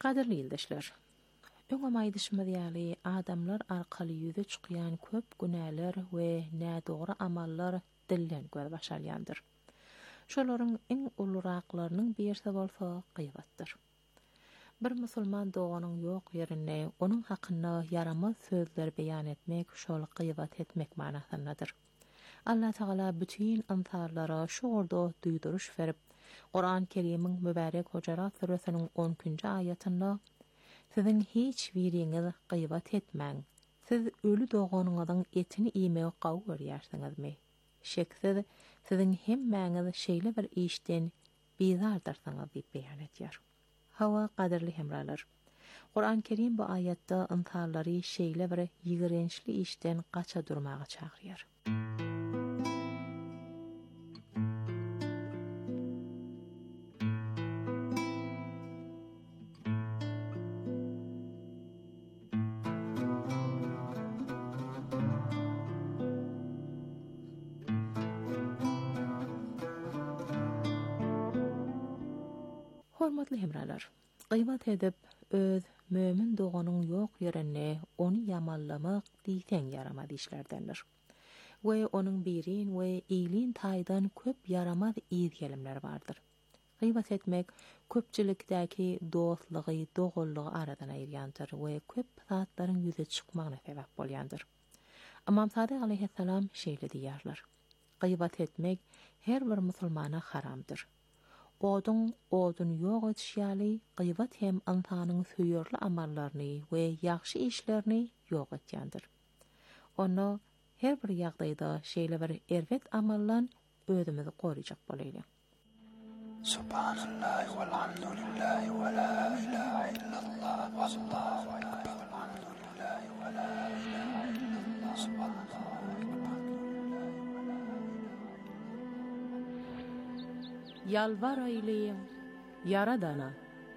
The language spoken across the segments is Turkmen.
Qadirli ýoldaşlar, öňe aýdyşmaz ýaly adamlar arkaly ýüze çykýan köp günäler we nädogry amallar dillen göz başarýandyr. Şolaryň iň uluraklarynyň birisi bolsa gıýbatdyr. Bir musulman doganyň ýok ýerine onuň hakynda yaramaz sözler beýan etmek şol gıýbat etmek manasyndadyr. Allah Taala bütün ansarlara şu orda duýduruş berip, Qur'an-ı Kerim'in mübarek Hucurat suresiniň 10-njy ayatynda "Siziň hiç biriňiz gıýbat etmäň. Siz ölü doganyňyzyň etini iýmege gawy görýärsiňizmi? Şeksiz siziň hemmäňiz şeýle bir işden bizardarsyňyz" diýip beýan etýär. Hawa qadirli hemralar. Qur'an-ı Kerim bu ayatda insanlary şeýle bir ýigrençli işden gaça durmaga çagyrýar. Hormatly hemralar, gıýbat edip öz mömin doganyň ýok ýerine onu ýamanlamak diýsen yaramaz işlerdendir. We onuň birin we iyliğin taýdan köp yaramaz ýelimler bardyr. Gıýbat etmek köpçilikdäki dostlygy, dogullygy aradan aýyrýandyr we köp zatlaryň ýüze çykmagyna sebäp bolýandyr. Imam Sadiq aleyhisselam şeýle diýýärler: gıýbat etmek her bir musulmana haramdyr. Odun ýok etýäli gıýbat hem insanyň söýürli amallaryny we ýaxşy işlerini ýok etýändir. Onu her bir ýagdaýda şeýle bir erwet amallan özümizi goraýjak bolayly. Subhanallah walhamdulillah wa la ilaha illallah wallahu akbar walhamdulillah wa la ilaha illallah subhanallah. Yalvar eyleyin Yaradana.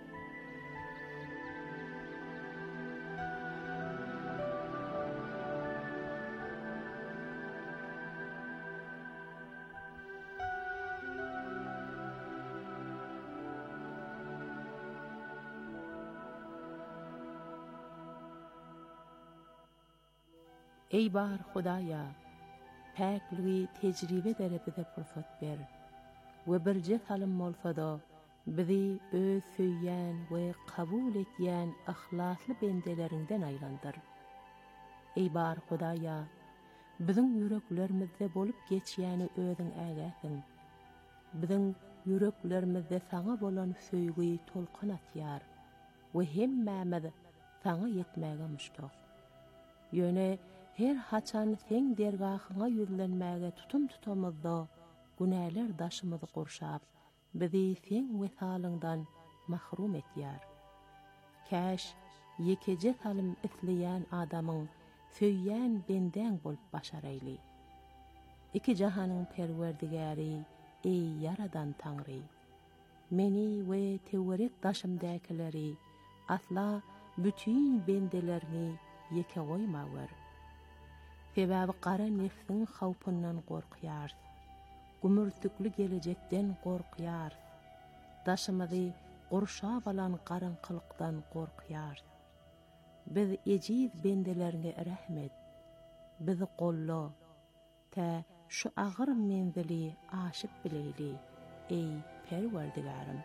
Ey bar Hudaýa, päkligi tejribe derepide fursat ber. We bir jehalim bolsa-da bizi öz söýýän we kabul etýän ihlasly bendelerinden aýlandyr. Ey bar Hudaýa, biziň ýüreklerimizde bolup geçýäni özüň ägäsiň. Biziň ýüreklerimizde saňa bolan söýgüi tolqan atýar we hemmämiz saňa ýetmäge muştak. Ýöne her haçan seň dergahyňa ýüzlenmäge tutamyzda günäler daşymyzy gurşap, bizi seň wesalyňdan mahrum etýär. Käş ýekece salim isleýän adamyň söýýän benden bolup başaraýly. Iki jahanyň perwerdigäri, ey yaradan Taňry, meni we tewerek daşymdakyları asla bütün bendelerini ýeke goýmaglar. Sebäbi gara nefsiň hawpyndan gorkýar. Gümürtükli gelecekden gorkýar. Daşymyzy gurşap alan garankylykdan gorkýar. Biz ejiz bendelerine rahmet. Bizi golla. Ta şu agyr menzili aşyp bileýli. Ey Perwerdigarim.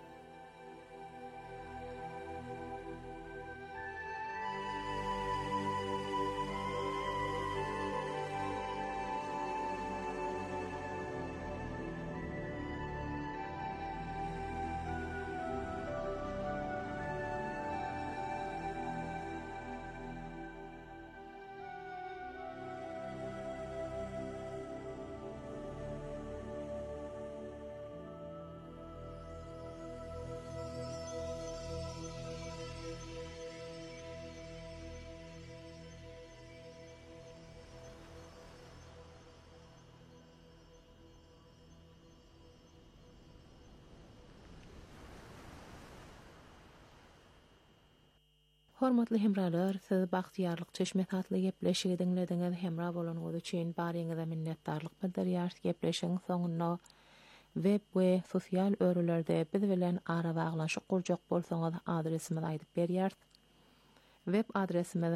Hormatly hemralar, siz bagtyarlyk çeşme tatly gepleşigi dinlediňiz. Hemra bolanyňyz üçin baryňyza minnetdarlyk bildirýär. Gepleşiň soňunda Web we sosial örülerde biz bilen ara baglanşyk gurjak bolsaňyz adresimizi aýdyp berýär. Web adresimiz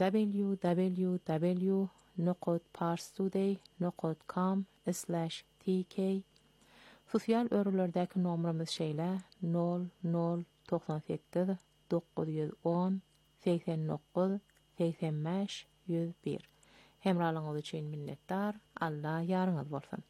www.parstoday.com/tk. Sosial örülerdäki nomrymyz şeýle 0098 910 89 85 101. Hemralyňyz üçin minnetdar. Allah ýarňyz bolsun.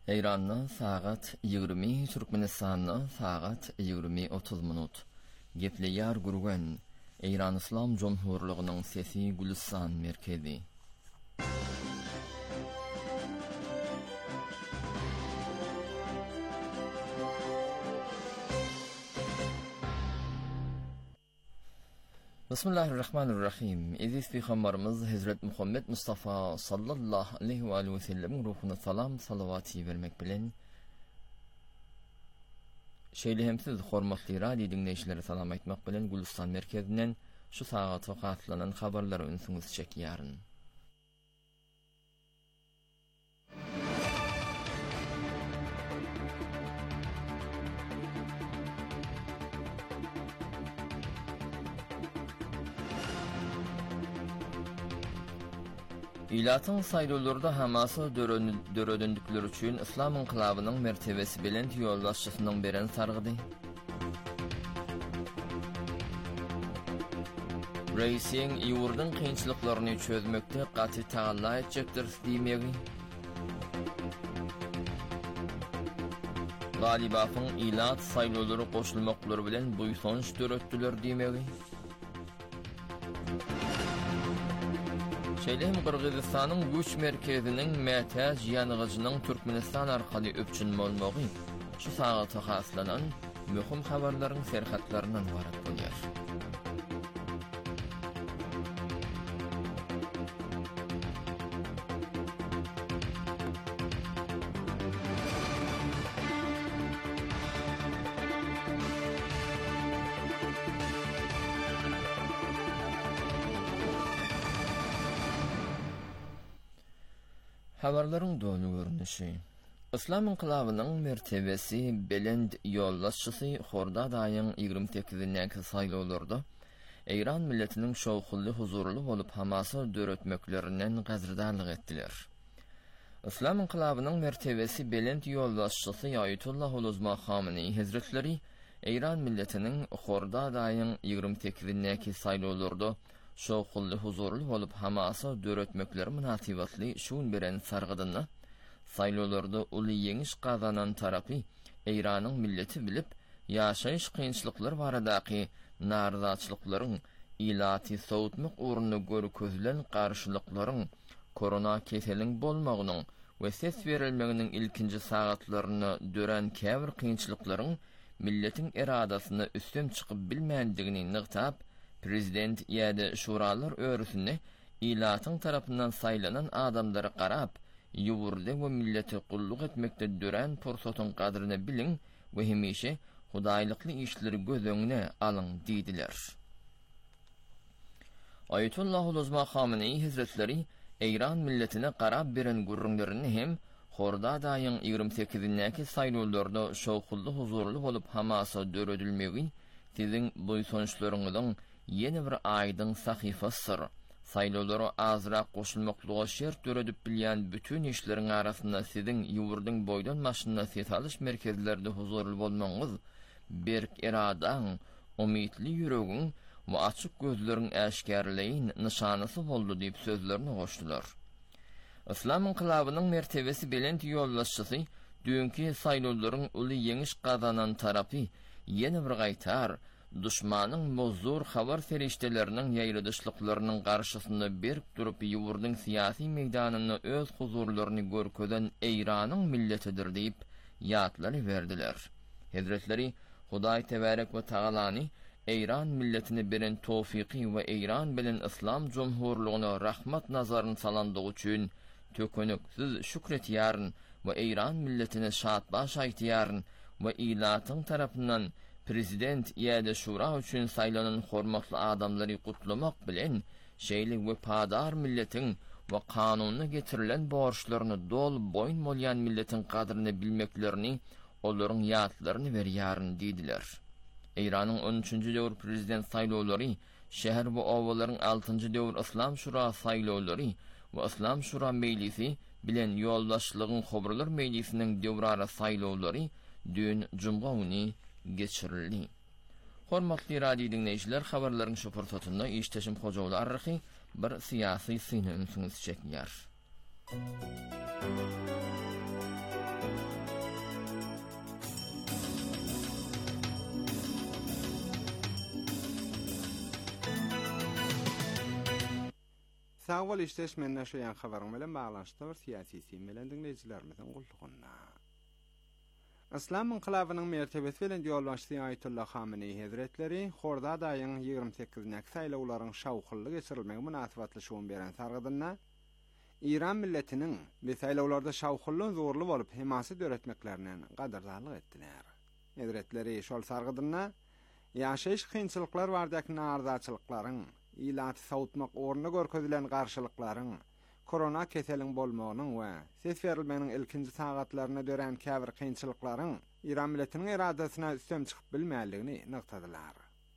Eýranda sagat 20, Türkmenistanda sagat 20:30 minut. Gepleýär gurgan Eýran Islam Jomhurlygynyň sesi Gülistan merkezi. Bismillahirrahmanirrahim. Aziz Peygamberimiz Hazret Muhammed Mustafa sallallahu aleyhi ve sellem ruhuna salam salavati vermek bilen şeýlehemsiz hormatly radio dinleýişleri salam aýtmak bilen Gülistan merkezinden şu sagat wagtlanan habarlary ünsüňiz çekýäryn. İlatyň saýlawlarda hamasy dörödündükleri üçin İslam inqilabynyň mertebesi bilen ýoldaşçysynyň beren sargydy. Reisiň ýurdun kynçylyklaryny çözmekde gaty taýla etjekdir diýmegi. Galibatyň ilat saýlawlary goşulmaklary bilen buýsanç dörötdiler diýmegi. Şeýlem Kırgızstanyň güç merkeziniň mätäç ýanygyjynyň Türkmenistan arkaly öpçün bolmagy şu sagata haslanan möhüm habarlaryň serhatlaryndan ibaret bolýar. Habarlaryň dolu görnüşi. İslam inqilabynyň mertebesi belend ýoldaşçysy Horda daýyň 28-näki saýlawlarda Eýran milletiniň şowkully huzurly bolup hamasy dörötmeklerinden gazrdanlyk etdiler. İslam inqilabynyň mertebesi belend ýoldaşçysy Aýatullah Uluzma Khamenei Hazretleri Eýran milletiniň Horda daýyň 28-näki saýlawlarda şowkully huzurly bolup hamasy dörötmekleri münasibatly şuň beren sargydyny saýlawlarda uly ýeňiş gazanan tarapy Eýranyň milleti bilip ýaşaýyş kynçylyklar baradaky naryzatçylyklaryň ilaty sowutmak uruny görkezlen garşylyklaryň korona keseliň bolmagynyň we ses berilmeginiň ilkinji sagatlaryny dören käbir kynçylyklaryň milletiň eradasyny üstün çykyp bilmändigini nyktab Prezident ýa-da şuralar örüsini ilatyň tarapyndan saýlanan adamlara garap, ýurda we milleti gulluk etmekde dören pursatyň gadryny biliň we hemişe hudaýlykly işleri göz öňüne alyň diýdiler. Aýatullah Uluzma Khamenei Hazretleri Eýran milletine garap beren gurrunlaryny hem Horda daýyň 28-näki saýlawlarda şowkully huzurly bolup hamasy dörödilmegi siziň buýsançlaryňyzyň yeni bir aýdyň sahyfasy. Saýlawlara azrak goşulmaklyga şert dörödüp bilýän bütün işleriň arasynda siziň ýurduň boýdan maşyna ses alyş merkezlerinde huzurly bolmaňyz, berk eradaň, umytly ýüregiň we açyk gözleriň äşkärliğin nyşanysy boldy diýip sözlerini goşdular. İslam inqilabynyň mertebesi belend ýoldaşçysy dünkü saýlawlaryň uly ýeňiş gazanan tarapy ýene bir gaýtar düşmanyň mozur habar ferişteleriniň ýaýradyşlyklarynyň garşysynda berk durup ýurduň syýasy meýdanyny öz huzurlaryny görkezen Eýranyň milletidir diýip ýatlary berdiler. Hazretleri Hudaý tebarek we tagalany Eýran milletine beren tawfiqy we Eýran bilen İslam Jomhurlygyna rahmat nazaryny salandygy üçin tökönüksiz şükretýäryn we Eýran milletine şatbaş aýtýäryn we ilatyň tarapyndan Prezident ýa-da şura üçin saýlanan hormatly adamlary gutlamak bilen şeýle we padar milletiň we kanuny getirilen borçlaryny dol boýun bolýan milletiň gadryny bilmeklerini olaryň ýatlaryny berýäryn diýdiler. Eýranyň 13-nji döwür prezident saýlawlary, şäher we owalaryň 6-njy döwür İslam şura saýlawlary we İslam şura mejlisi bilen ýoldaşlygyň hobrlar mejlisiniň döwrara saýlawlary dün jumga güni geçirildi. Hormatly radio dinleýijiler, habarlaryň şu pursatynda işteşim Hojawly arryhy bir syýasy syny ünsüňiz çekýär. Sağ ol işteş menne şu yan habarın bilen bağlanışda bir siyasi bilen dinleyicilerimizin gulluğuna. İslam inqilabynyň mertebesi bilen ýolbaşçy Ayetullah Hamenei Hazretleri Horda daýyň 28-näki saýlawlaryň şawkylly geçirilmegi münasibetli şuun beren sargydyna İran milletiniň bu saýlawlarda şawkylly zorly bolup hemasy döretmeklerine gadardarlyk etdiler. Hazretleri şol sargydyna ýaşaýyş kynçylyklar bardaky nardaçylyklaryň, ilaty sawutmak orna görkezilen garşylyklaryň, korona keseliň bolmagynyň we ses berilmeniň ilkinji sagatlaryna dören käbir kynçylyklaryň İran milletiniň iradasyna üstem çykyp bilmäligini nyktadylar.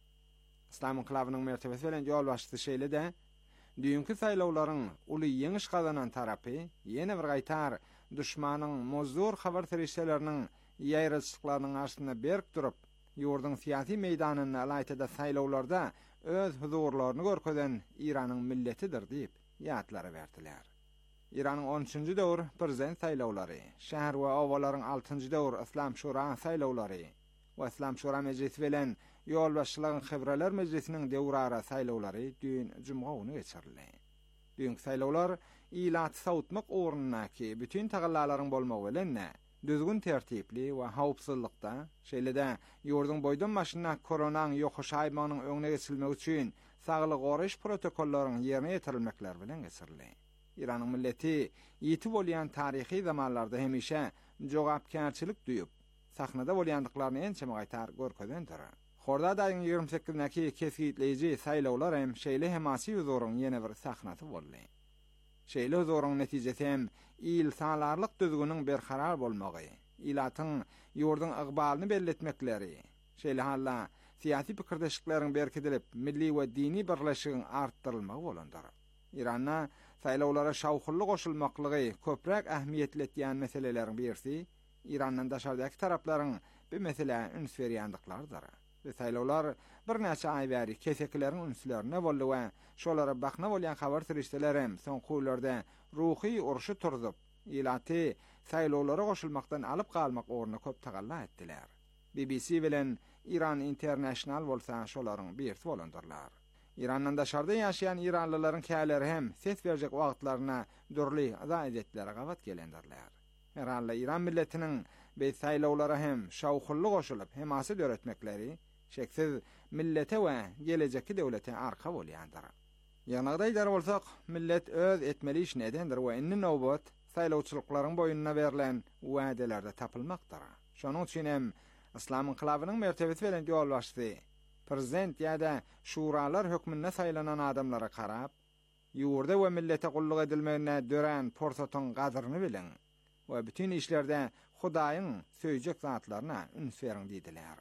İslam inqilabynyň mertebesi bilen ýolbaşçy şeýle-de düýünki saýlawlaryň uly ýeňiş gazanan tarapy ýene bir gaýtar düşmanyň mozdur habar terişleriniň ýaýraçyklarynyň arasynda berk durup ýurdun siyasi meýdanyny alaytyda saýlawlarda öz huzurlaryny görkezen İranyň milletidir diýip ýatlara berdiler. İranyň 13-nji döwür prezident saýlawlary, şäher we awalaryň 6-njy döwür İslam Şura saýlawlary we İslam Şura mejlisi bilen ýolbaşçylygyň Hebralar mejlisiniň döwrara saýlawlary düýün juma güni geçirildi. Düýünki saýlawlar ilaty sawutmak ornunaky bütün tagallalaryň bolmagy bilen düzgün tertipli we hawpsuzlykda, şeýle-de ýurdun boýdan başyna koronanyň ýokaşaýmanyň öňüne geçilmegi üçin saglyk goraş protokollaryň ýerine ýetirilmekler bilen geçirildi. İranyň milleti ýetip bolýan taryhy zamanlarda hemişe jogapkärçilik duýup, sahnada bolýandyklaryny ençeme gaýtar görkezendir. Horda daýyň 28-näki kesgitleýiji saýlawlar hem şeýle hemasy huzuryň ýene bir sahnasy boldy. Şeýle huzuryň netijesi hem il sanlarlyk düzgünüň berkarar bolmagy, ilatyň ýurdun ygbalyny belletmekleri, şeýle halla siyasi pikirdeşikleriň berkidilip, milli we dini birleşigiň artdyrylmagy bolandyr. İranna saýlawlara şawkylly goşulmaklygy köprek ähmiýetli etýän meseleleriň birisi, İrandan daşardaky taraplaryň bu mesele üns berýändiklarydyr. Bu saýlawlar bir näçe ay bäri kesekilerin ünslerine boldy we şolara bakna bolýan habar terişdeler hem soňky ýyllarda ruhy uruşy turdup, ilaty saýlawlara goşulmakdan alyp galmak orna köp tagalla etdiler. BBC bilen İran International bolsa şolaryň birisi bolandyrlar. İrandan daşarda ýaşaýan İranlylaryň käleri hem ses berjek wagtlaryna dürli ada edetlere gawat gelendirler. Herhalde İran milletiniň bu saýlawlara hem şawkylly goşulyp hemasy döretmekleri şeksiz millete we gelejeki döwlete arka bolýandyr. Ýanagdaýlar bolsak, millet öz etmeli işini edendir we inni nowbat saýlawçylyklaryň boýunna berilen wädelerde tapylmakdyr. Şonuň üçin hem İslam inqilabynyň mertebesi bilen ýolbaşçy prezident ýa-da şuralar hökmünde saýlanan adamlara karap, ýurda we millete gulluk edilmegine dören porsatyň gadyryny bilen we bütün işlerde Hudaýyň söýjek zatlaryna üns beriň diýdiler.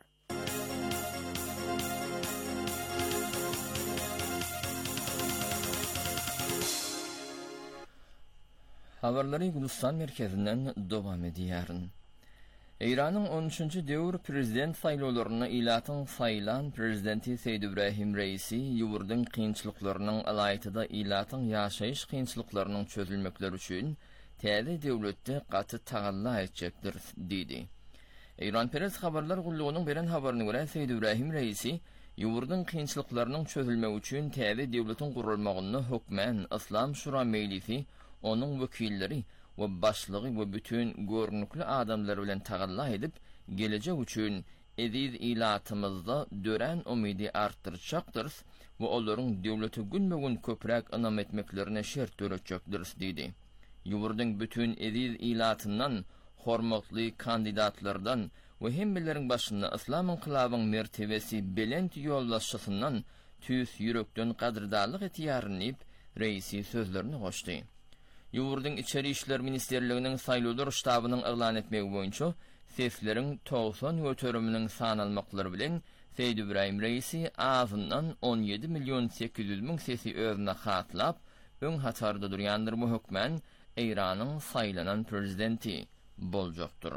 Habarlary Gulistan merkezinden dowam edýär. İranyň 13-nji döwür prezident saýlawlaryna ilatyň saýlan prezidenti Seýid Ibrahim Reisi ýurdun kynçylyklarynyň alaýtyda ilatyň ýaşaýyş kynçylyklarynyň çözülmekleri üçin täze döwletde gaty tagalla etjekdir diýdi. İran Press habarlar gullugynyň beren habaryna görä Seýid Ibrahim Reisi ýurdun kynçylyklarynyň çözülmegi üçin täze döwletiň gurulmagyny hökmen İslam Şura Mejlisi, onuň wekilleri we başlygy we bütün görnükli adamlar bilen tagalla edip gelejek üçin ediz ilatymyzda dören umydy artdyrjakdyr we olaryň döwleti günmegün köprek anam etmeklerine şert töretjekdir diýdi. Ýurdun bütün ediz ilatyndan hormatly kandidatlardan we hemmileriň başynda İslam inqilabynyň mertebesi belent ýolbaşçysyndan tüýs ýürekden gadyrdarlyk etýärnip reisi sözlerini goşdy. Ýurdun içeri işler ministerliginiň saýlawlar ştabynyň elan etmegi boýunça sesleriň 90 götürüminiň sanalmaklary bilen Seýid Ibrahim Reisi azyndan 17 milyon 800 000 sesi özüne hatlap öň hatarda durýandyr bu hökmen İranyň saýlanan prezidenti boljakdyr.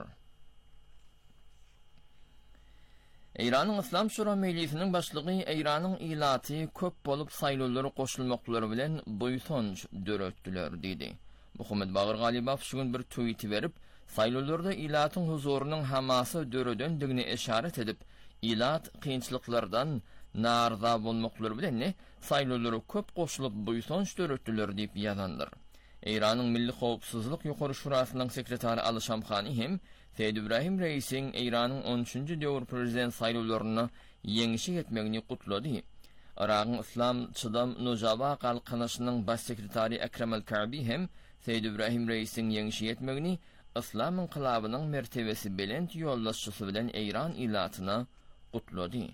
İranyň İslam Şura Mejlisiniň başlygy İranyň ilaty köp bolup saýlawlary goşulmaklary bilen boýsunç döretdiler diýdi. Muhammed Bagir Galibow şugun bir tweet berip, saýlawlarda ilatyň huzurunyň hamasy döredendigini eşaret edip, ilat kynçylyklardan narza bolmakları bilen saylolary köp goşulyp buýsanç döretdiler diýip ýazandyr. Eýranyň Milli Howpsuzlyk Ýokary Şurasynyň sekretary Ali Şamkhani hem Seýid Ibrahim Reisiň Eýranyň 13-nji döwür prezident saýlawlaryny ýeňişi etmegini gutlady. Iraqyň İslam Çydam Nojaba Galkanaşynyň baş sekretary Ekrem El-Ka'bi hem Seýid Ibrahim Reisiň ýeňişi etmegini İslam inqilabynyň mertebesi belent ýollaşçysy bilen Eýran ilatyna gutlady.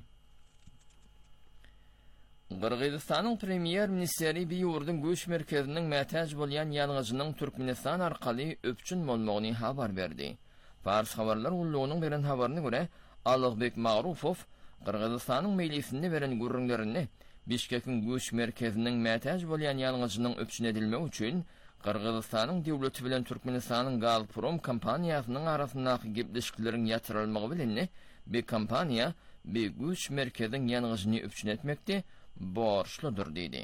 Qırgızstanyň premier ministeri bir ýurdun göç merkeziniň mätäj bolýan ýalgyjynyň Türkmenistan arkaly öpçün bolmagyny habar berdi. Fars habarlar ullugynyň beren habaryna görä, Alıgbek Magrufow Qırgızstanyň mejlisinde beren gürrüňlerini Bişkekiň göç merkeziniň mätäj bolýan ýalgyjynyň öpçün edilmegi üçin Qırgızstanyň döwleti bilen Türkmenistanyň Gazprom kompaniýasynyň arasyndaky gepleşikleriň ýatyrylmagy bilen bir kompaniýa bir göç merkeziniň ýalgyjyny öpçün etmekde borçludur diýdi.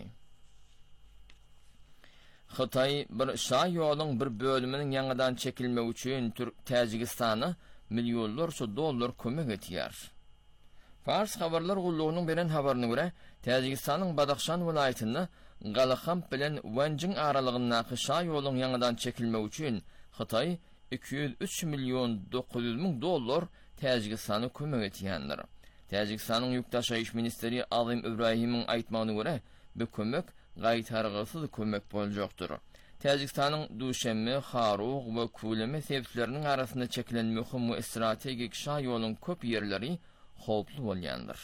Xitay bir şah ýoluň bir bölüminiň ýangydan çekilmegi üçin Täjikistana milyonlarça dollar kömek etýär. Fars habarlar gullugynyň beren habaryna görä, Täjikistanyň Badakhşan welaýatyny Galaxamp bilen Wanjing aralygyndaky şah ýoluň ýangydan çekilmegi üçin Xitay 203 milyon 900 000 dollar Täjikistana kömek etýändir. Täjikistanyň ýurtdaşaýyş ministeri Azim Ibrahimiň aýtmagyna görä, bu kömek gaýtargysyz kömek boljakdyr. Täjikistanyň Duşanbe, Xarug we Kuleme sebepleriniň arasynda çekilen möhüm we strategik şah ýoluň köp ýerleri howply bolýandyr.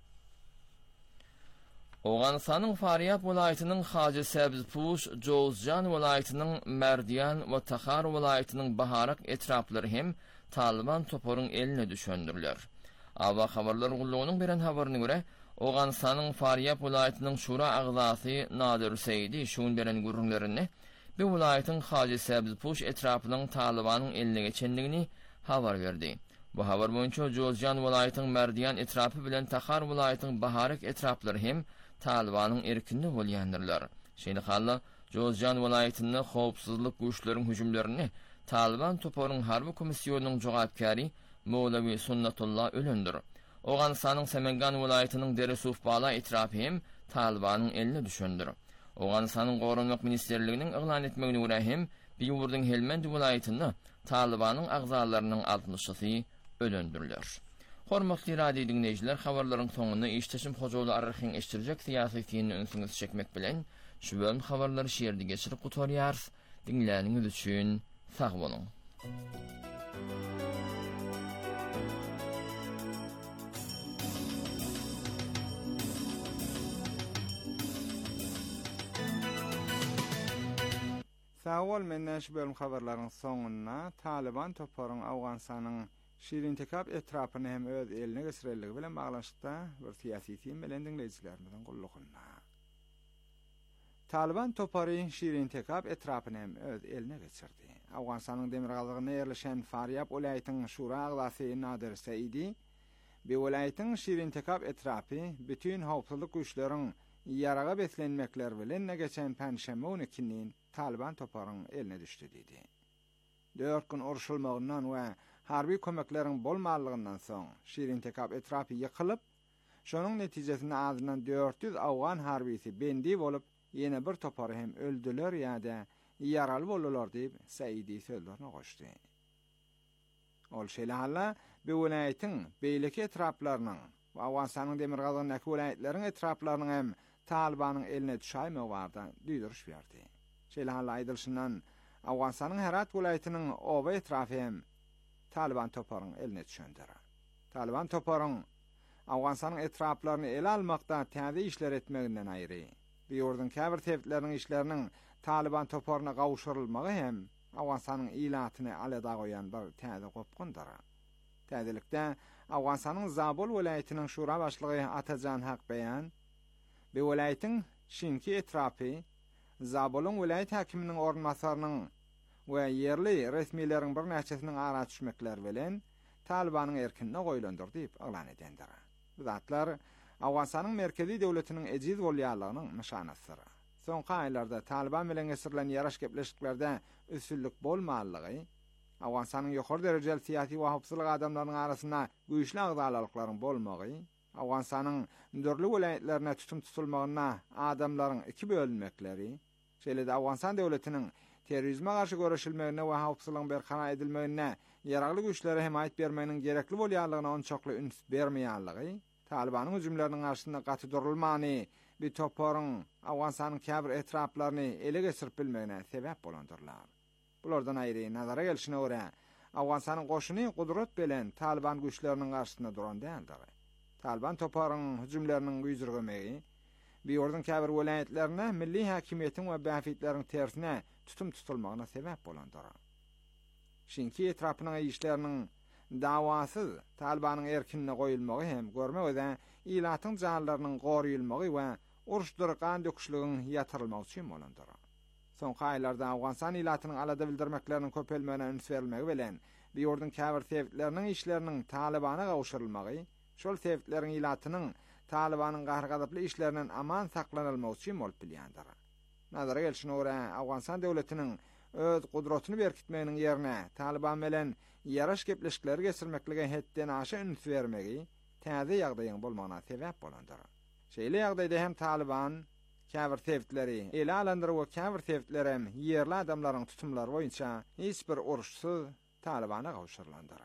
Awganistanyň Faryab welaýatynyň Haji Sabzpuş, Jowzjan welaýatynyň Merdian we Tahar welaýatynyň Baharak etraplary hem Taliban toparyň eline düşendirler. Ava habarlar gullugynyň beren habaryna görä, Awganistanyň Faryab welaýatynyň şura agzasy Nadir Seydi şuň beren gürrüňlerini bu welaýatyň Haji Sabzpuş etrapynyň Talibanyň eline geçendigini habar berdi. Bu habar boýunça Jowzjan welaýatynyň Merdian etrapy bilen Tahar welaýatynyň Baharak etraplary hem Talibanyň erkinde bolýandyrlar. Şeýle halla Jowzjan welaýatyny howpsuzlyk güýçleriň hüjümlerini Taliban toparyň harby komissiýonunyň jogapkary Mowlavi Sunnatullah ölendir. Awganistanyň Semengan welaýatynyň Deresuf bala etrapy hem Talibanyň eline düşendir. Awganistanyň Gorunmak ministerliginiň eglan etmegine görä hem bir ýurdun Helmand welaýatyny Talibanyň agzalarynyň 60-sy ölendirler. Hormatly radio dinleýijiler, habarlaryň soňuna işteşim Hojoly arryhyň eşdirjek syýasy fiýini öňsüňiz çekmek bilen şu bölüm habarlary şeýerde geçirip gutarýar. Dinläniňiz üçin sag bolun. Sağol menneş bölüm habarlaryň soňuna Taliban toparyň Awganistanyň Şirintekap etrapyny hem öz eline geçiriligi bilen baglanşykda bir syýasy teýim bilen dinleýijilerimiziň gullugyna. Taliban topary Şirintekap etrapyny hem öz eline geçirdi. Awganistanyň demirgalygyna ýerleşen Faryab welaýatynyň şura agzasy Nadir Seydi bu welaýatyň Şirintekap etrapy bütün howpsuzlyk güýçleriň ýaraga beslenmekler bilen geçen Panşeme 12-nин Taliban toparyň eline düşdi diýdi. 4 gün uruşulmagyndan we harbi kömekleriň bolmalygyndan soň Şirintekap etrapy ýykylyp, şonuň netijesinde azyndan 400 awgan harbisi bendi bolup, ýene bir topary hem öldüler ýa-da ýaraly boldular diýip Seydi sözlerine goşdy. Ol şeýle halla bu welaýatyň beýleki etraplarynyň we Awganistanyň demirgalygynyň welaýatlariň etraplarynyň hem Talibanyň eline düşäýmegi barda duýduruş berdi. Şeýle halla aýdylşyndan Awganistanyň Herat welaýatynyň oba etrapy hem Taliban toparyň eline düşendir. Taliban toparyň Awganistanyň etraplaryny ele almakda täze işler etmeginden aýry. Bu ýurdun käbir tewitleriniň işleriniň Taliban toparyna gawşurylmagy hem Awganistanyň ilatyny alada goýan bir täze gopgundyr. Täzelikde Awganistanyň Zabul welaýatynyň şura başlygy Atajan Hakbeýan bu welaýatyň şinki etrapy Zabulun welaýat hakiminiň ornmasarynyň we yerli resmiýetiň bir näçesiniň ara düşmekler bilen Talibanyň erkinine goýulandyr diýip eglan edendir. Bu zatlar Awganistanyň merkezi döwletiniň ejiz bolýanlygynyň nişanasydyr. Soňky aýlarda Taliban bilen geçirilen ýaraş gepleşiklerde üstünlük bolmalygy, Awganistanyň ýokary derejeli syýasy we howpsuzlyk adamlarynyň arasynda güýçli agzalalyklaryň bolmagy, Awgansanyň dörli welaýetlerine tutum tutulmagyna adamlaryň iki bölünmekleri, şeýle-de Awgansan döwletiniň terrorizme garşy görüşilmegine we hawpsuzlygyň berhana edilmegine ýaragly güýçlere hemayet bermeginiň gerekli bolýanlygyna onçakly üns bermeýänligi, Talibanyň hüjümleriniň garşysynda gaty durulmany, bir toparyň Awgansanyň käbir etraplaryny ele geçirip bilmegine sebäp bolandyrlar. Bulardan aýry nazara gelişine görä, Awgansanyň goşuny gudrat bilen Taliban güýçleriniň garşysynda duran däldir. Taliban toparyň hüjümleriniň güýjürgemegi, bir ýurdun käbir welaýetlerine milli häkimiýetiň we bäfitleriň tersine tutum tutulmagyna sebäp bolandyr. Şinki etrapynyň işleriniň dawasy Talibanyň erkinine goýulmagy hem görmegde ilatyň janlarynyň goruýulmagy we uruşdurgan döküşligiň ýatyrylmagy üçin bolandyr. Soňky aýlarda Awganstan ilatynyň alada bildirmekleriniň köpelmegine üns berilmegi bilen bir ýurdun käbir tewitleriniň işleriniň Talibana gawşyrylmagy, şol tewitleriň ilatynyň Talibanyň gahrgadaply işlerinden aman saklanylmagy üçin bolup bilýändir. Nazara gelişine görä, Awganstan döwletiniň öz gudratyny berkitmeginiň ýerine Taliban bilen ýaraş gepleşikleri geçirmeklige hetden aşa üns bermegi täze ýagdaýyň bolmagyna sebäp bolandyr. Şeýle ýagdaýda hem Taliban käbir tewitleri ele alandyr we käbir tewitler hem ýerli adamlaryň tutumlary boýunça hiç bir uruşsyz Talibana gawşyrlandyr.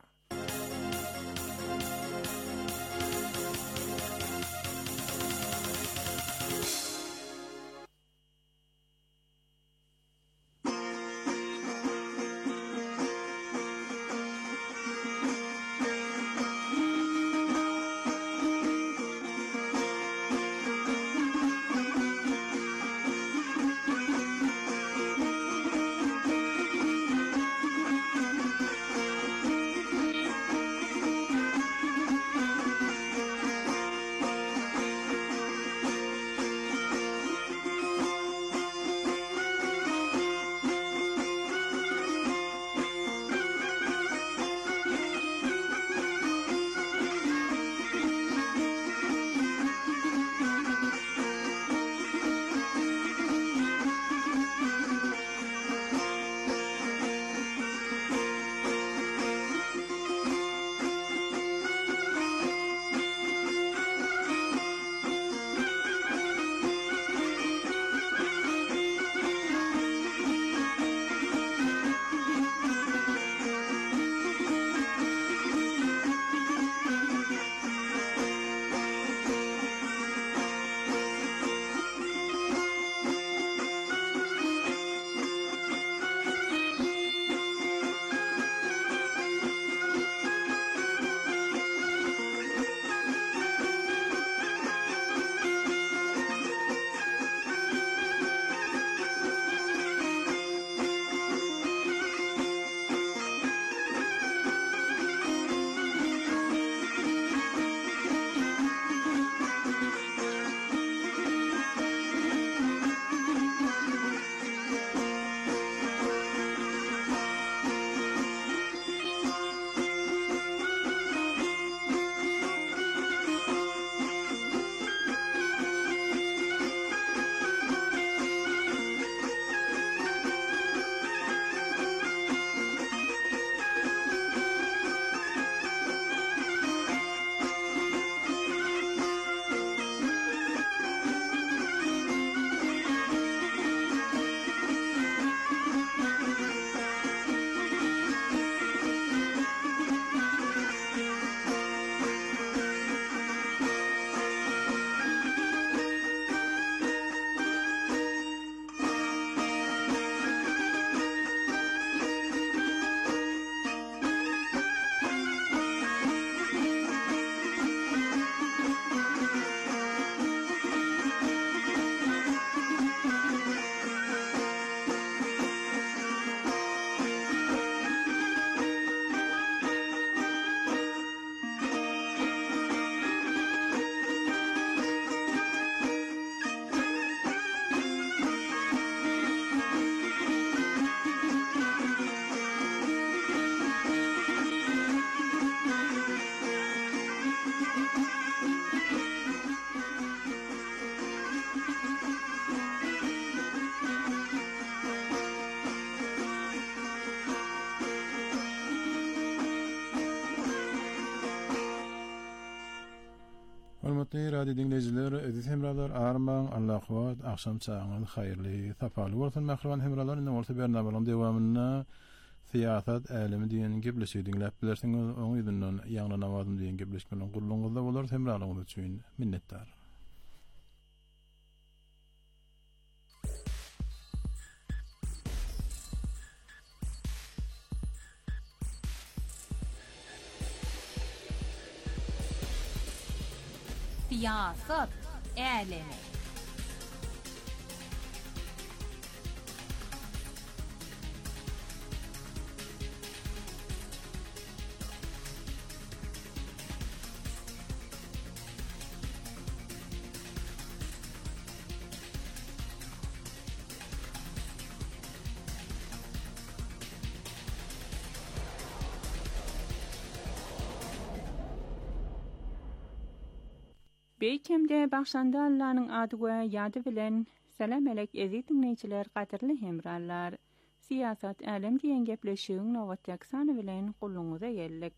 Hürmetli radyo dinleyiciler, edit hemralar armağan Allah'vat akşam çağının hayırlı tapalı olsun mahravan hemralar ne orta bernamenin devamında siyasat alemi diyen gepleşi dinlep bilersiniz onu yüzünden yanına namadım diyen gepleşmenin kulluğunuzda olur hemralarınız için minnettar. Siyasat alemi. Beýkemde başlanda Allah'ın adı we ýady bilen salam alek ezi dinleýijiler gaderli hemrallar. Siyasat alem diýen gepleşigiň nowatdak sany bilen gulluňyza geldik.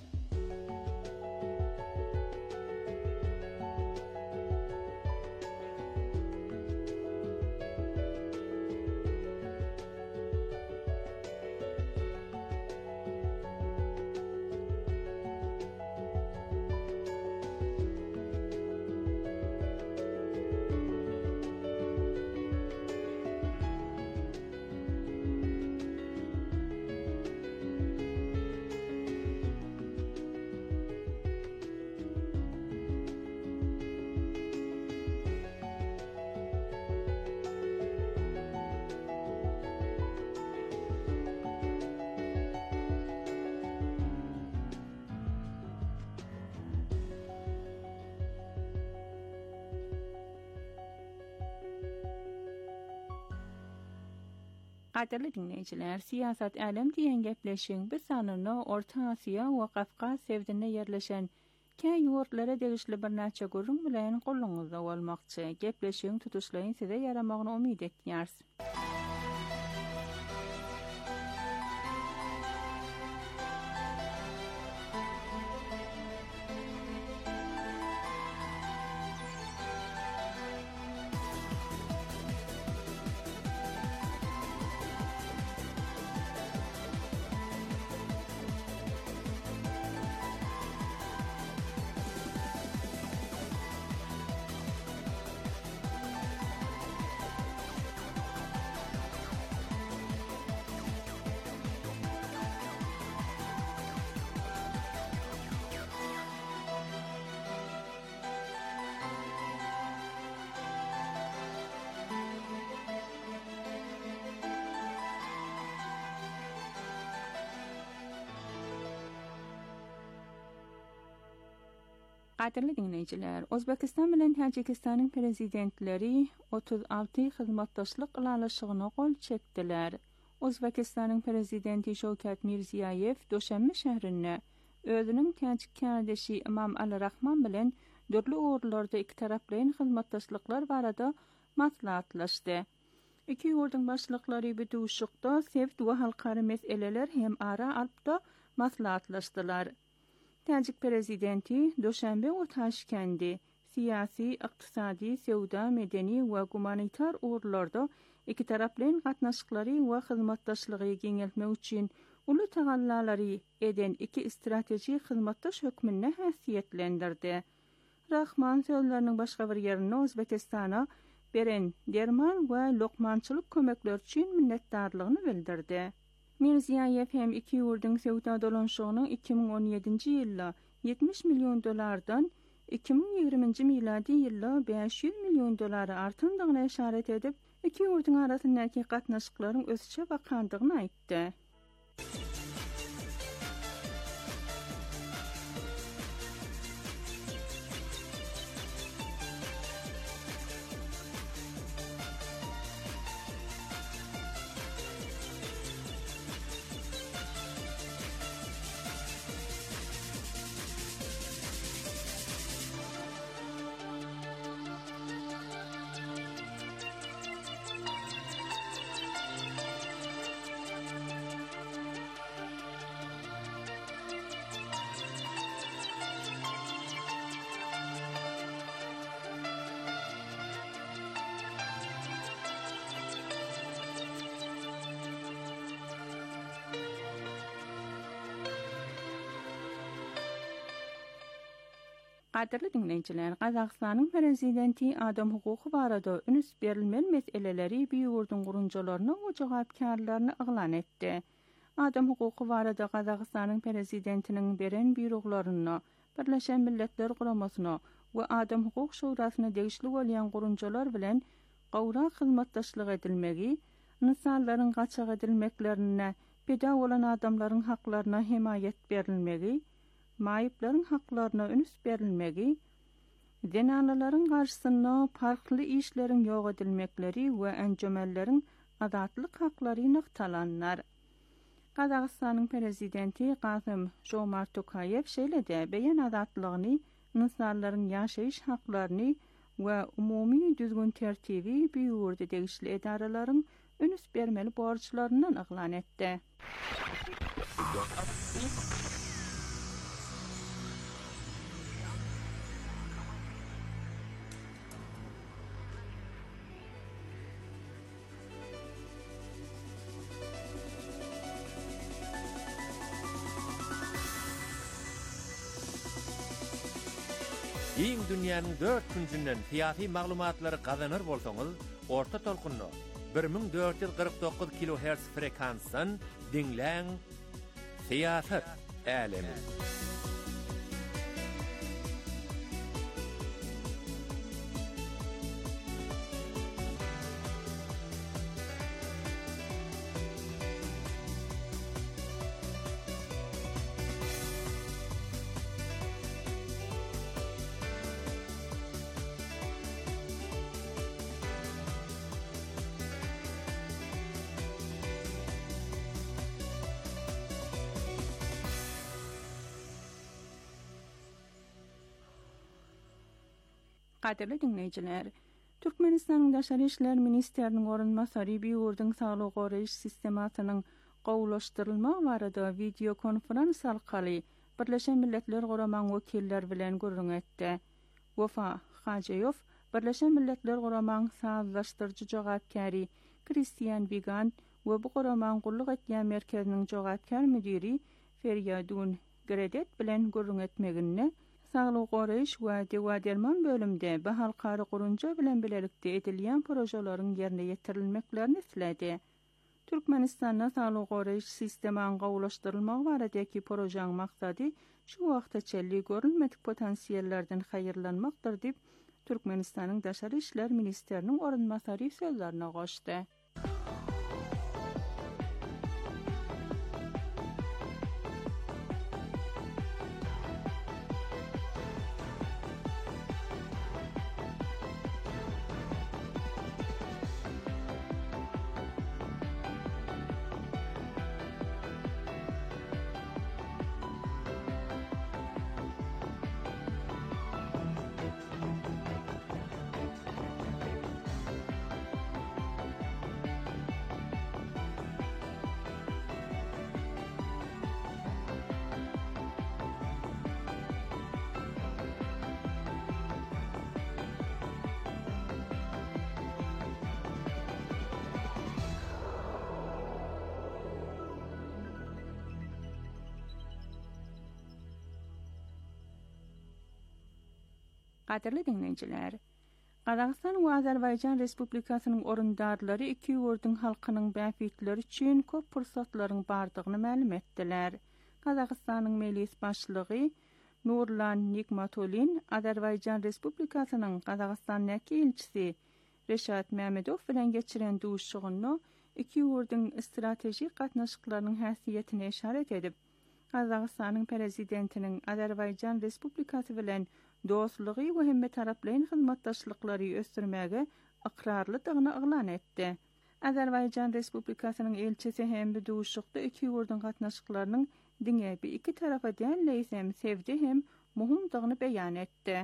Gaderli dinleýijiler, siyasat alem diýen gepleşiň bir sanyny Orta Asia we Kafkas sevdinde yerleşen käy ýurtlara degişli bir näçe gurrun bilen gulluňyzda bolmakçy. Gepleşiň tutuşlaryň size yaramagyny umyt etýärs. Gaderli dinleýijiler, Özbekistan bilen Tajikistanyň prezidentleri 36 hyzmatdaşlyk ýalaşygyna gol çekdiler. Özbekistanyň prezidenti Şowkat Mirziýaýew Döşenme şäherinde özüniň Tajik kardeşi Imam Ali Rahman bilen dörli orlarda iki taraplaryň hyzmatdaşlyklar barada maslahatlaşdy. Iki ýurduň başlyklary bir duşukda sevd we halkary meseleler hem ara alypda maslahatlaşdylar. Tajik prezidenti Döşenbe we Taşkendi siyasi, iqtisadi, sewda, medeni we gumanitar orlarda iki taraplaryň gatnaşyklary we hyzmatdaşlygy geňeltmek üçin uly tagallalary eden iki strateji hyzmatdaş hökmüne häsiýetlendirdi. Rahman sözleriniň başga bir ýerinde Özbekistana beren derman we lokmançylyk kömekler üçin minnetdarlygyny bildirdi. Mirziýaýew hem iki ýurduň sewda dolanşygynyň 2017-nji ýylda $70 milyon 2020-nji miladi ýylda $500 milyon artyndygyna işaret edip, iki ýurduň arasyndaky gatnaşyklaryň ösüçe bakandygyny aýtdy. Qadirli dinleyiciler, Qazaqstanın prezidenti adam hukuku barada ünüs berilmeli meseleleri bir yurdun quruncalarına o cevapkarlarını ıqlan etdi. Adam hukuku barada Qazaqstanın prezidentinin beren buyruqlarına, Birleşen Milletler Quramasına ve Adam Hukuk Şurasına degişli bolýan quruncalar bilen gowra hyzmatdaşlyk edilmegi, insanların gaçak edilmeklerine, peda olan adamların haklarına himayet berilmegi, mayıpların haklarına ünüs berilmegi, denanaların karşısına farklı işlerin yok edilmekleri ve encemellerin adatlık hakları noktalanlar. Qazaqstanın prezidenti Kasım-Jomart Tokayev şeýle beýan adatlygyny, insanların yaşayış haklarını ve umumi düzgün tertibi bir ýurda degişli edaraların ünüs bermeli borçlarından ıqlan etdi. Iň dünýäniň 4 küncünden siyasi maglumatlary gazanır bolsaňyz, orta tolkunny 1449 kHz frekansdan dinläň. Siyasat älemi. Qadirli dinleyiciler, Türkmenistan'ın Daşary işler ministeriniň orunmasary bir ýurdun saglyk goraýyş sistematynyň gowulaşdyrylma barada video konferans arkaly Birleşen Milletler Guraman wekiller bilen gurrun etdi. Wafa Hajeýow, Birleşen Milletler Guraman sazlaşdyrjy jogapkary Christian Vigan we bu guraman gulluk etýän merkeziniň jogapkar müdiri Feryadun Gredet bilen gurrun etmeginde saglyk goraýyş we dewa derman bölümde bahalkary gurunja bilen bilelikde edilýän projelaryň ýerine ýetirilmeklerini isledi. Türkmenistanda saglyk goraýyş sistemany gowulaşdyrylmagy baradaky projeň maksady şu wagtda çelli görülmedik potensiýallerden haýyrlanmakdyr diýip Türkmenistanyň Daşary işler ministeriniň orunmasary sözlerine goşdy. Qadirli dinleyiciler, Qazaqstan we Azerbaycan Respublikasynyň orundarlary iki ýurdun halkynyň bäfitleri üçin köp pursatlaryň bardygyny ma'lum etdiler. Qazaqstanyň mejlis başlygy Nurlan Nigmatulin, Azerbaycan Respublikasynyň Qazaqstandagi elçisi Reşat Mehmedow bilen geçiren duşugyny iki ýurdun strategik gatnaşyklarynyň häsiýetine işaret edip, Qazaqstanyň prezidentiniň Azerbaycan Respublikasy bilen dostlugy we hemme taraplaryň hyzmatdaşlyklary ösdürmäge iqrarlydygyny ıqlan etdi. Azerbaycan Respublikasynyň elçisi hem bu duşukda iki ýurdun gatnaşyklarynyň diňe bir iki tarafa däleýsem sevdi hem muhimdygyny beýan etdi.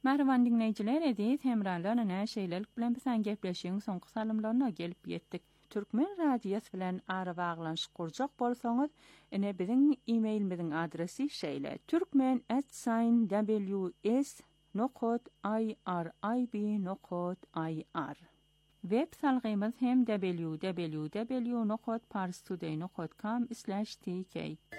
Merhaban dinleyiciler, edit hemralarına şeylelik bilen bisan gepleşiň soňky salymlaryna gelip ýetdik. Türkmen radiosu bilen ara baglanşyk gurjak bolsaňyz, ene biziň e-mailimiziň adresi şeýle: turkmen@ws.irib.ir. Web salgymyz hem www.parstoday.com/tk.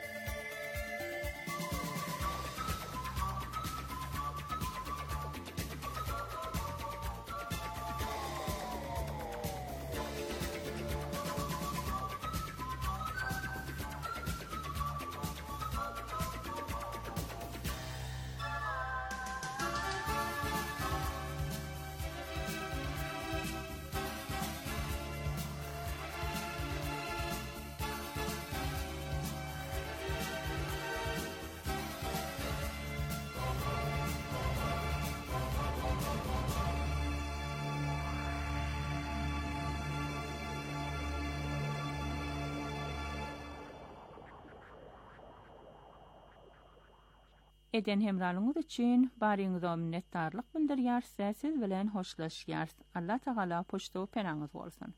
Eden hemralyňyz üçin baryňyza minnetdarlyk bildirýär, siz bilen hoşlaşýar. Allah Taala poşto penaňyz bolsun.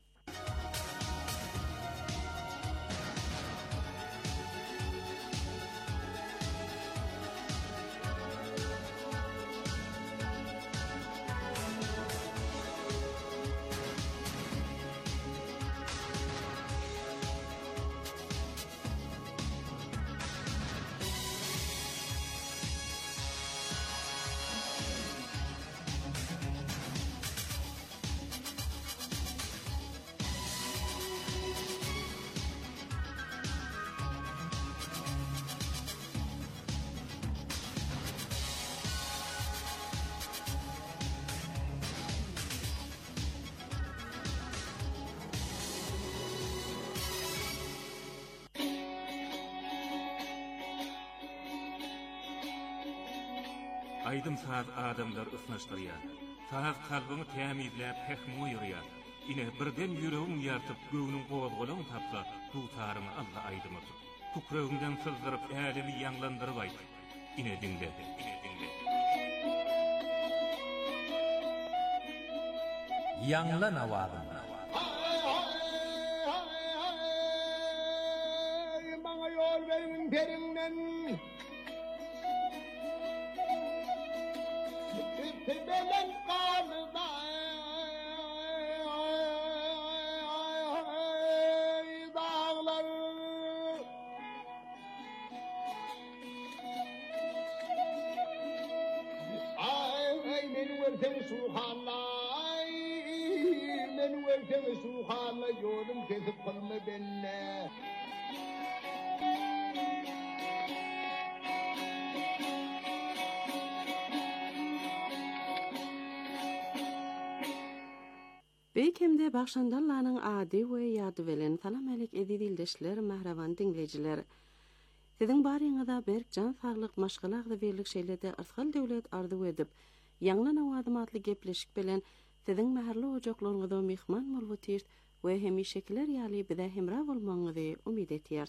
Aydın saz adamlar ısnaşdırýar. Saz kalbyny tämizläp hekmi ýürýär. Ine birden ýüregiň ýartyp göwnüň gowazgalaryny tapsa, dutaryny Allah aýdymyr. Tukragyndan sızdyryp älimi ýanglandyryp aýdy. Ine dinle. Ýanglan awagym. Maňa ýol beriň perinden. Belen kalda dağlar ay men vertem suhanlay men vertem suhanlay yolum kesip kalma benne. Beýkemde Bagşandallanyň ady we ýady bilen salam alek edildeşler, mahrawan dinleyijiler. Siziň baryňyzda berkjan saglyk maşgulakda berlik şeýlerde arsal döwlet ardy edip, ýanglan awadym atly gepleşik bilen siziň mähärli ojaklaryňyzda mehman bolup we hemişekiler ýaly bize hemra bolmaňyzy umyt etýär.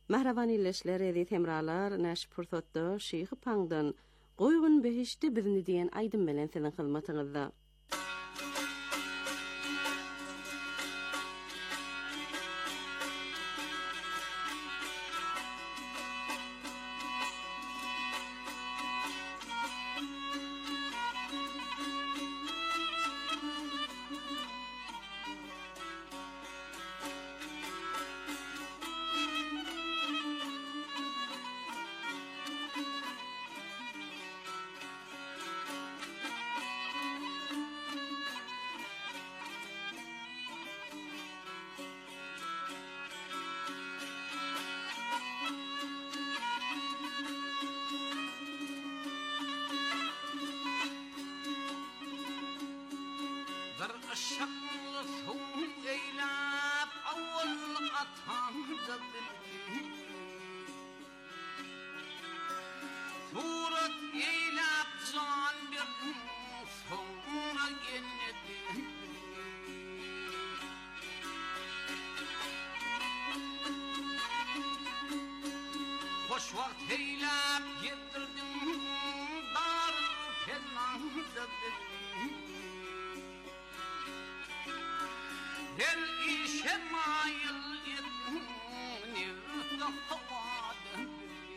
Mahravan illeşler edit hemralar näş pursatda Şeyh Pangdan goýgun behişde birini diýen aýdym bilen sizin hyzmatyňyzda. Hoş vakt heylap getirdim dar kenandadır. Del işe mayıl ettim nirda havadır.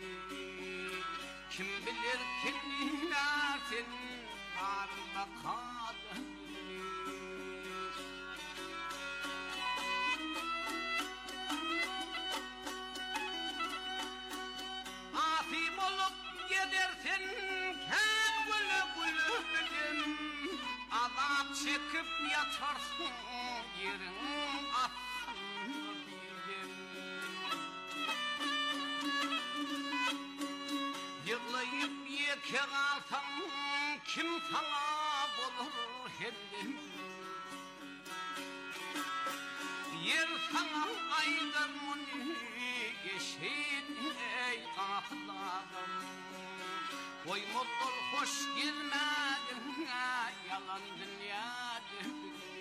Kim bilir kimler senin var bakadır. Çekip yatarsın yerin atsın bildim. Yıklayıp yeke kalsam kim sana bulur hendim. Yer sana aydırmını geçin ey kapılarım. Oy mutlu hoş gelmedin yalan dünyada.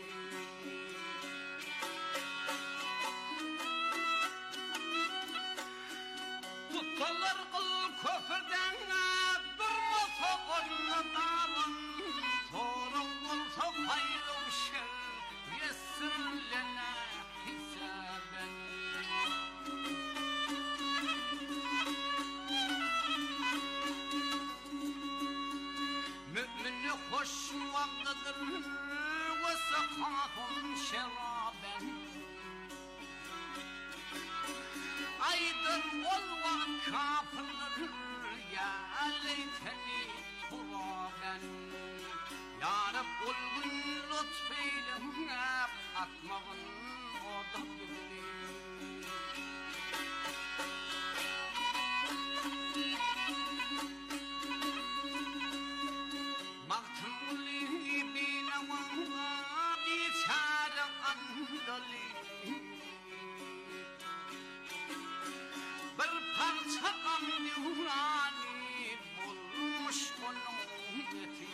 Tutulur kıl köprüden durmasa onlardan. Sorun olsa paylaşır yesinlene hisaben. Mümini hoş vaktidir ve sakahum şeraben. Aydın olvan kapılır ya leyteni turaben. Ya Rab ulgun lütfeyle atmağın orada gülü. Bir parça amnurani bulmuş onun eti.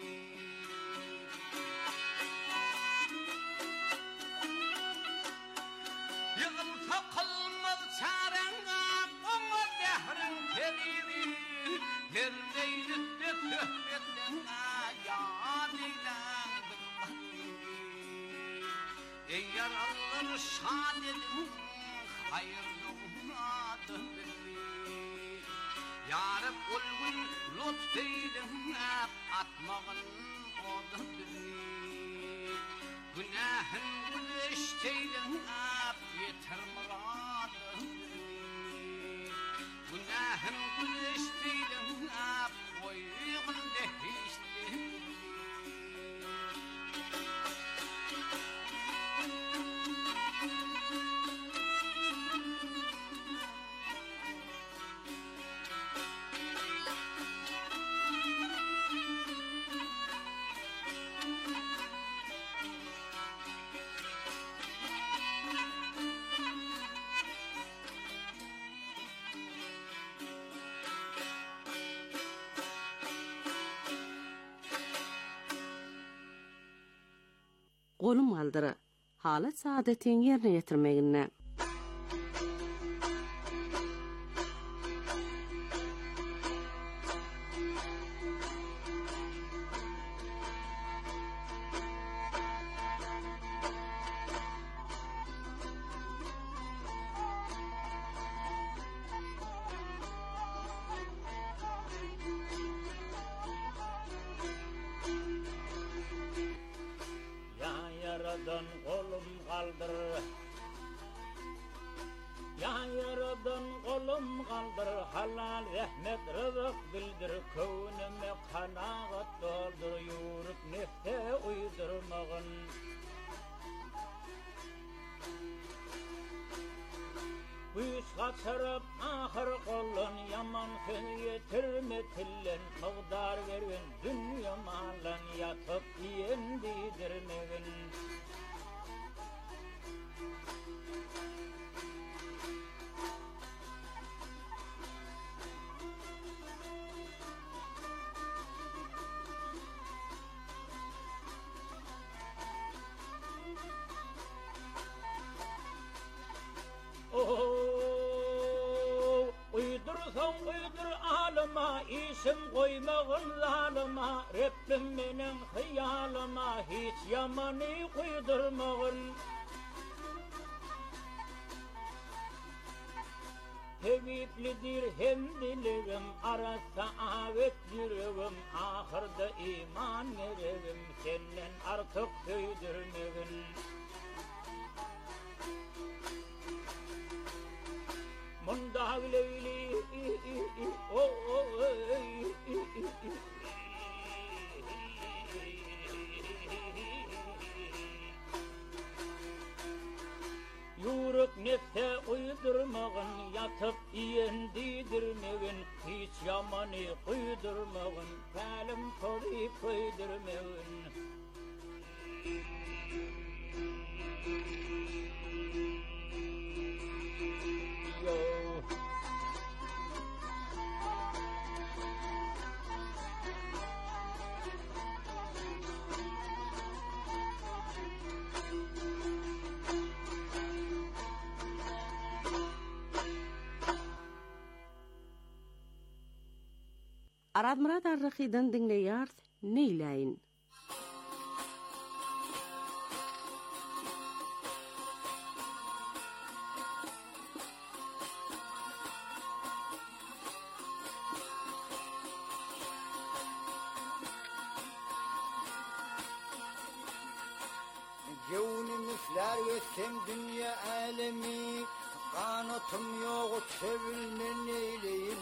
Yığılsa kılmaz çarena ona dehrin teriri. Her leylette töhbetten ya neylendir. Ey yaralılar şan edin hayırlı adı beni. Ya Rab ulgun lütfeylin atmağın adı beni. Günahın güleşteylin yeter muradı beni. Günahın güleşteylin koyğun dehiçti. Golum aldyra. Halat saadetin ýerine ýetirmegine. Kaçırıp ahır kolun yaman söz getirme tillen Mıqdar verin dünya malın yatıp yendidirmegin Uydur alıma isim koymağın zalıma Rabbim menin hiyalıma hiç yamanı uydurmağın Teviplidir hem dilerim arasa avet yüreğim Ahırda iman verevim senden artık söydürmegin Mundah leyli Yuruk nefse uydurmağın yatıp yendidirmegin hiç yamanı uydurmağın kalim koruyup uydurmağın Arad Murad Arraqidan dinleyard neyleyin. Gevnimizler yetsem dünya alemi Kanatım yok çevilme neyleyim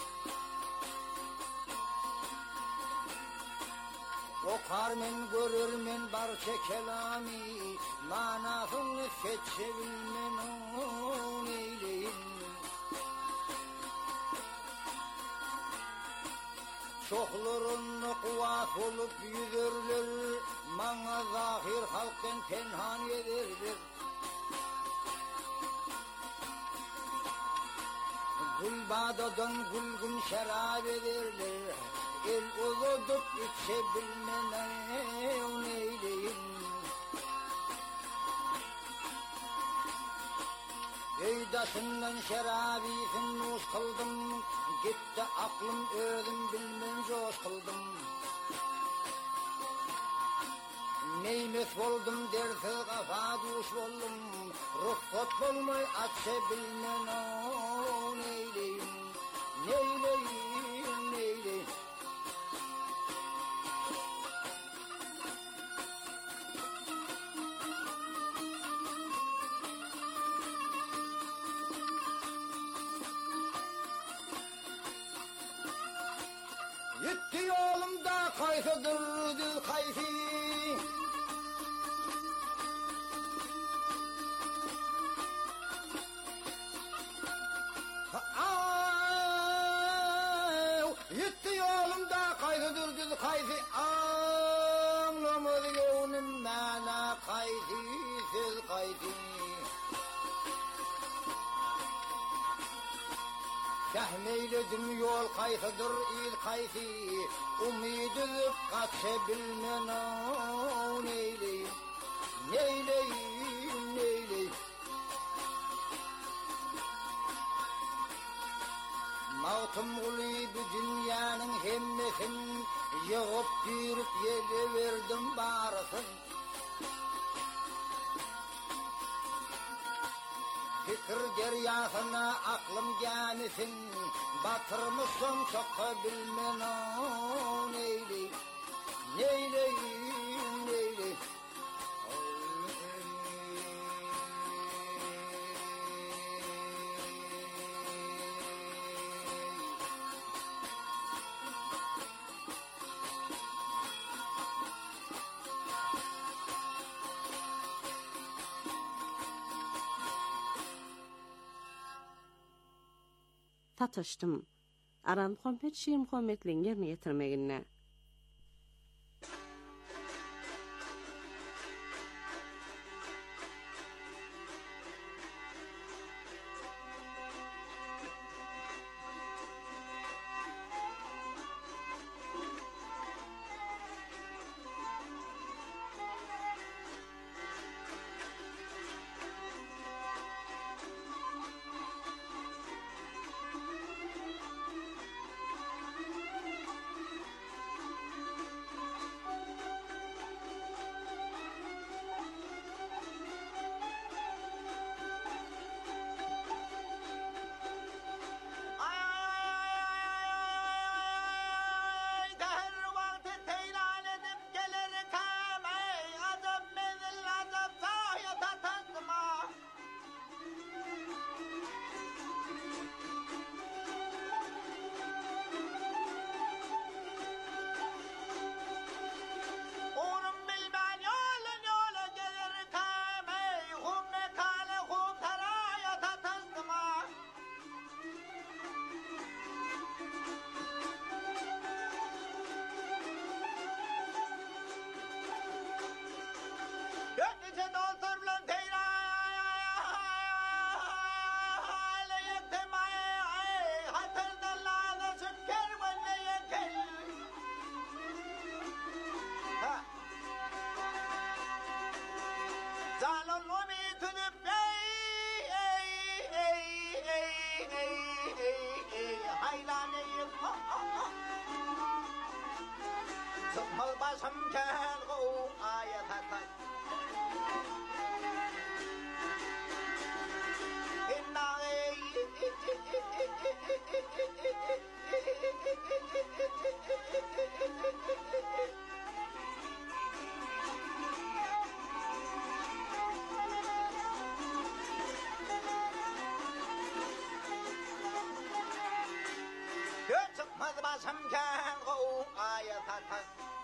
Okar men görür men barça kelami Manasını seçebilmen neyleyim Çoxlarını kuvat olup yüzürler Mana zahir halkın penhan ederler Gülbadadan gülgün şerab ederler El uzudup içebilmene neyleyim Öydasından şerabi finnus kıldım Gitti aklım özüm bilmen coş kıldım Neymet oldum dersiz kafa duş oldum Ruhsat olmay açabilmen neyleyim Neyleyim, neyleyim Gitti yolumda kayfıdır dil kayfi Gitti yolumda kayfıdır dil kayfi Anlamadı yolum mana kayfi siz kayfi Fehmeyledim yol kayfıdır il kayfi Umid edip kaçabilmen neyleyim Neyleyim, neyleyim Mağtım uli bu dünyanın hemmesin Yığıp büyürüp yele verdim barısın Fikir deryasına aklım gelmesin Batırmışsın çok bilmen neyleyim Neyleyim, neyleyim tataşdym. Aran Muhammed Şiir Muhammedliň ýerine ýetirmegine. Çıkmaz başım kel o ayet atak